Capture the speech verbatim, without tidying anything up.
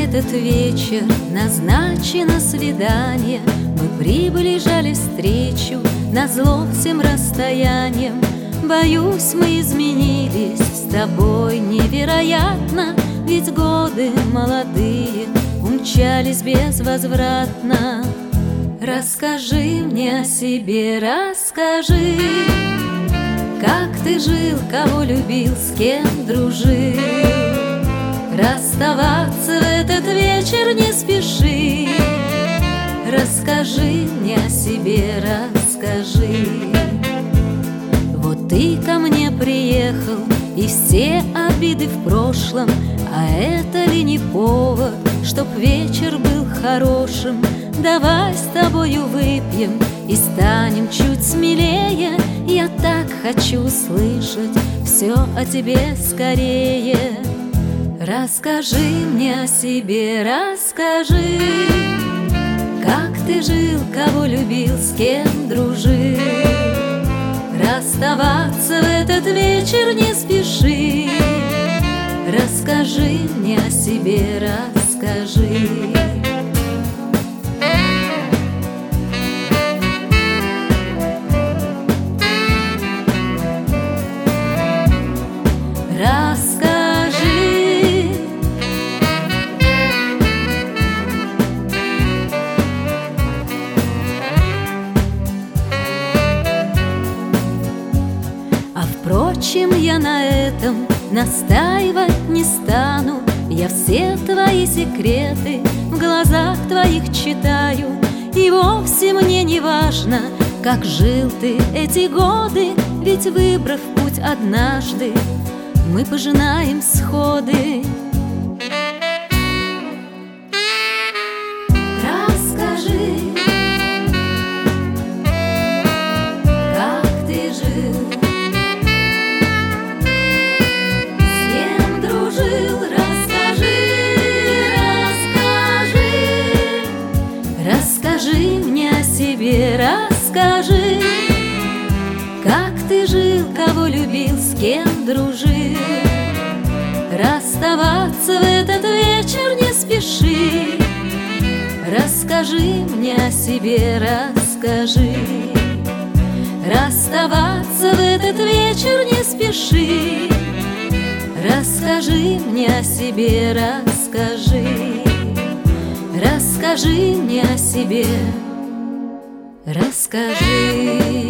этот вечер назначено свидание. Мы приближали встречу назло всем расстояниям. Боюсь, мы изменились с тобой невероятно, ведь годы молодые умчались безвозвратно. Расскажи мне о себе, расскажи, как ты жил, кого любил, с кем дружил. Расставаться в этот вечер не спеши. Расскажи мне о себе, расскажи. Вот ты ко мне приехал, и все обиды в прошлом, а это ли не повод, чтоб вечер был хорошим? Давай с тобою выпьем и станем чуть смелее. Я так хочу услышать все о тебе скорее. Расскажи мне о себе, расскажи, как ты жил, кого любил, с кем дружил. Расставаться в этот вечер не спеши. Расскажи мне о себе, расскажи. Расскажи. А впрочем, я на этом настаивать не стану. Я все твои секреты в глазах твоих читаю. И вовсе мне не важно, как жил ты эти годы, ведь, выбрав путь однажды, мы пожинаем сходы. Расскажи, как ты жил, с кем дружил. Расскажи, расскажи. Расскажи мне о себе, расскажи, как ты жил, кого любил, с кем дружил. Расставаться в этот вечер не спеши. Расскажи мне о себе, расскажи. Расставаться в этот вечер не спеши. Расскажи мне о себе, расскажи. Расскажи мне о себе, расскажи.